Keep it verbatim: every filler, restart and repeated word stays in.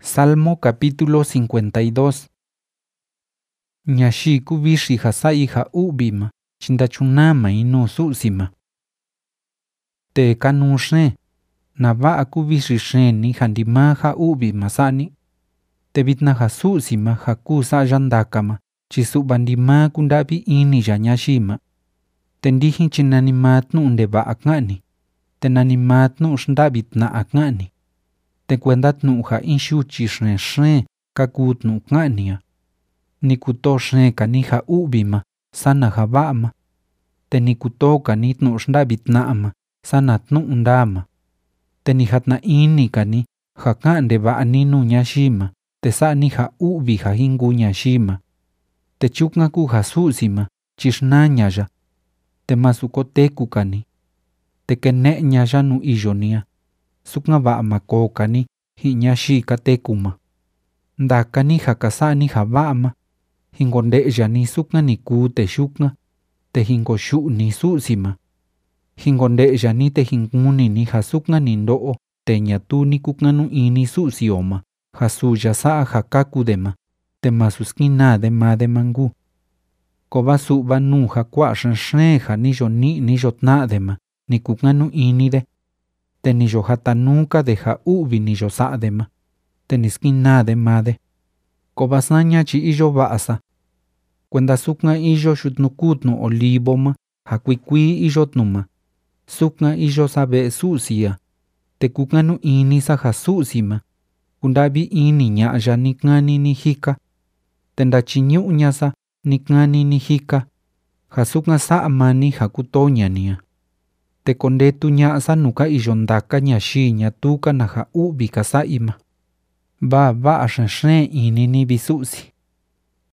Salmo capítulo cincuenta y dos. Ñaxi kubixi hasa'i ha u'vima chindachunama inu su'sima. Te kanu xen, nava'a kubixi xeni handima ha u'vima sa'ni. Te vitna ha su'sima ha ku sa'a ndakama chisu'va ndima kunda'vi ini ya ñaxima. Te ndijin chinanima tnu'u ndeva'a ka'ni, te nanima tnu'u xnda'vi tna'a ka'ni. Te kuenda tnu'u ha in xuchi xen xen kaku tnu'u ka'nia. Ni kuto xen kani ha u'vima sana ha va'ama. Te ni kuto kani tnu'u xnda'vi tna'ama sana tnu'u ndama. Te ni hatna ini kani ha ka'an ndeva'ani nu ñaxima te sa'ni ha u'vi ha hingu ñaxima. Te chukna ku ha su'sima chixnaña ya. Te masuko teku kani. Te kene'ña ya nu iyonia. Sukna va'ama ko kani hi ñaxi katekuma. Ndakani ha kasa'ni ha va'ama. Hingo nde'ya ni sukna ni ku te xukna. Te hingo xu'u ni su'sima. Hingo nde'ya ni te hinguni ni ha sukna ni ndo'o te ñatu ni kukanu ini su'sioma ha suya sa'a ha kakudema. Te masuskina de ma de mangu. Ko va su'va nu ha kua'a xen xen ha ni yo ni ni yo tna'dema ni kukanu ini de. Te ni yo hatanuka de ha u'vi ni yo sa'dema. Te ni skina de ma de. Ko va saña chi iyo va'asa. Kuenda sukna iyo xutnukutnu olivoma ha kuikui iyo tnuma. Sukna iyo sa ve'e su'sia. Te kukanu ini sa ha su'sima. Kunda'vi ini ña'ya ni kani ni hika. Te ndachiñu'ña sa ni kani ni hika. Ha sukna sa'a mani ha kutoñania. Te kondetu ña'sa nuka iyo ndaka ñaxi ñatuka na ha u'vi kasa'ima. Va va'a xen xen ini ni vi su'si.